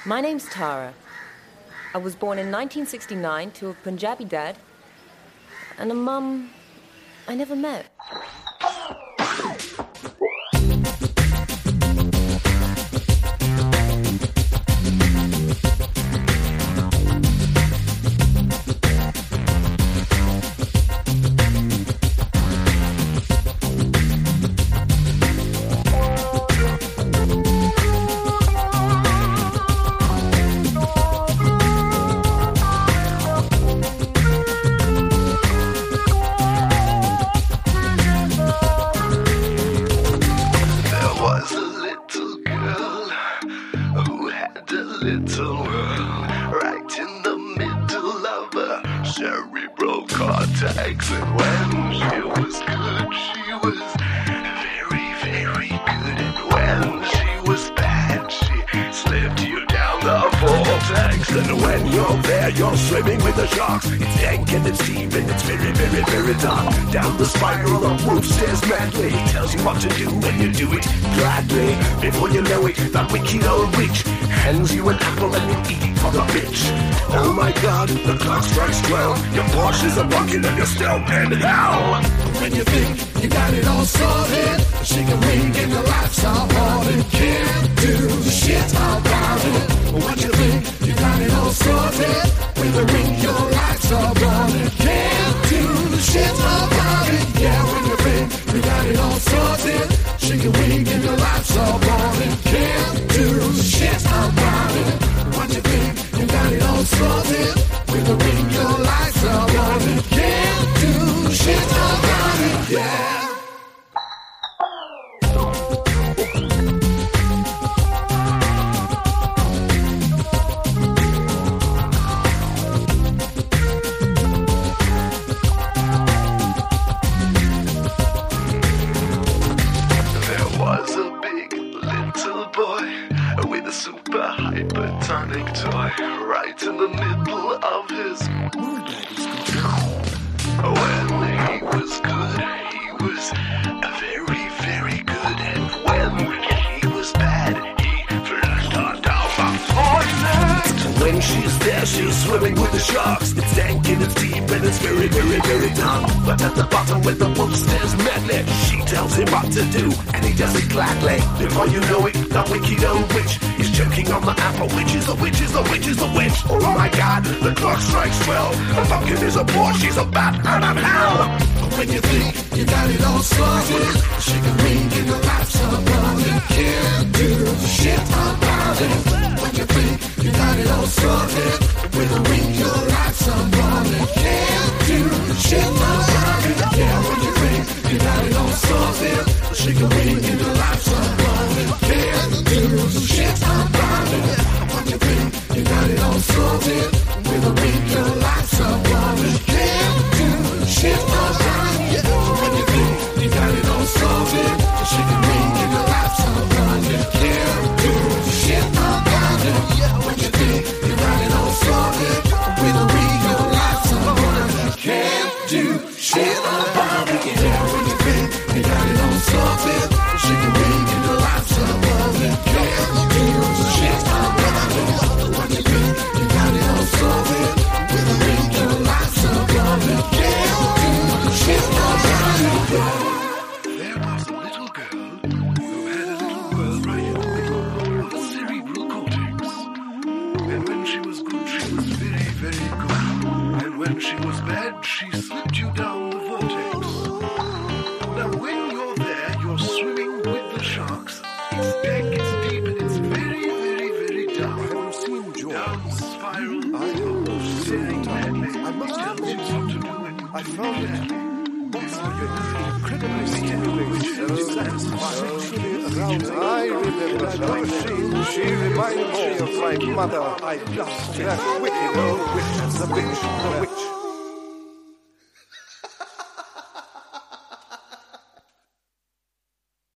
My name's Tara. I was born in 1969 to a Punjabi dad and a mum I never met. Little world, right in the middle of her cerebral cortex. And when she was good, she was very, very good. And when she was bad, she slipped you down the vortex. And when you're there, you're swimming with the sharks. It's dank and it's deep and it's very, very, very dark. Down the spiral, the wolf stares madly. He tells you what to do when you do it gladly. Before you know it, that wicked old witch hands you an apple and you eat it for the bitch. Oh my God, the clock strikes 12. Your Porsches are bucking and you're still in hell. When you think you got it all sorted, she can ring and your life's all haunted. Can't do shit about it. When you think you got it all sorted, with a ring your life's all haunted. Can't do shit about it. Yeah, when you think you got it all sorted, she can ring and your life's all haunted. Can't do shit about it. When you think you got it all sorted, with a ring your life's all haunted. Can't do shit about it. Yeah. Hypertonic toy right in the middle of his when he was good, he was very, very good. And when he was bad, he flushed on down the toilet. When she's there, she's swimming with the sharks. It's dank and it's deep and it's very, very, very dark. But at the bottom where the wolf stares madly, she tells him what to do and he does it gladly. Before you know it, that wicked old witch is choking on the apple. Which is a witch, is a witch, is a witch. Oh my God, the clock strikes 12. A pumpkin is a boy, she's a bat out of hell. When you think you got it all sorted, she can ring in the life's about it. Can't do shit about it. When you think you got it all sorted, with a ring your life's about it. Can't do shit about it. Yeah, when you think you got it all sorted, she can ring in the life's about it. Can't do shit about it. When you think you got it all sorted, with a ring your life's about it. Can't do shit about it. When you think you got it all sorted, she can ring in the life's about it. Can't do shit about it. When you think you got it all sorted, with a ring your life's about it. Can't do shit about it. Yeah, when you think you got it all sorted, she can ring in the life's about it. Can't do shit about it. When you think you got it all sorted, with a ring your life's about it. Can't do shit about it. There was a little girl who had a little world right in the middle of the cerebral cortex. And when she was good, she was very, very good. And when she was bad, she slipped you down the vortex. Now when you're there, you're swimming with the sharks. It's dank, it's deep, and it's very, very, very dark. Have you seen George? Down the spiral, I know. staring madly. I must He tells you what to do and you I do found it it. gladly. Incredibly stimulating, sexually arousing. I remember her. She reminded me of my mother. I loved that wicked old witch, the witch,